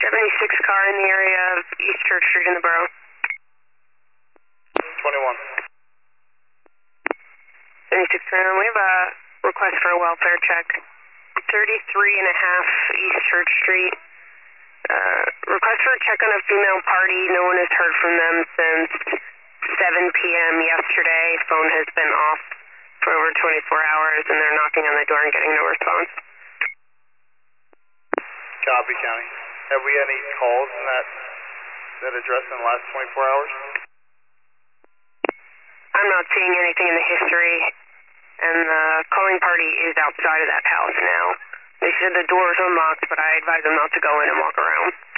76 car in the area of East Church Street in the borough. 21. 76, we have a request for a welfare check. 33 and a half East Church Street. Request for a check on a female party. No one has heard from them since 7 p.m. yesterday. Phone has been off for over 24 hours, and they're knocking on the door and getting no response. Copy, County. Have we any calls in that address in the last 24 hours? I'm not seeing anything in the history, and the calling party is outside of that house now. They said the door is unlocked, but I advise them not to go in and walk around.